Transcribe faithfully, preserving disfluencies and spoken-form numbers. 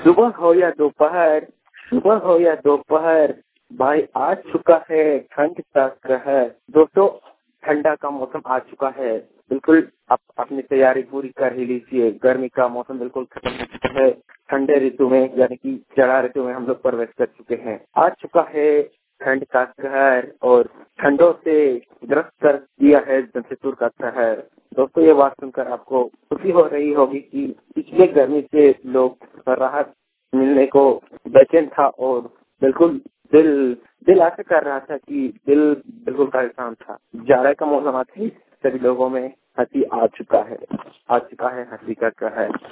सुबह हो या दोपहर, सुबह हो या दोपहर, भाई आ चुका है ठंड का कहर। दोस्तों, ठंडा का मौसम आ चुका है। बिल्कुल आप अपनी तैयारी पूरी कर ही लीजिए। गर्मी का मौसम बिल्कुल खत्म हो चुका है। ठंडे ऋतु में यानी कि जाड़ा ऋतु में हम लोग प्रवेश कर चुके हैं। आ चुका है ठंड का कहर और ठंडों से ग्रस्त कर दिया है जमशेदपुर का शहर। दोस्तों, ये बात सुनकर आपको खुशी हो रही होगी कि पिछले गर्मी से लोग राहत मिलने को बेचैन था और बिल्कुल दिल दिल ऐसे कर रहा था कि दिल बिल्कुल परेशान था। जाड़े का मौसम आते ही सभी लोगों में हंसी आ चुका है आ चुका है हंसी का कहर।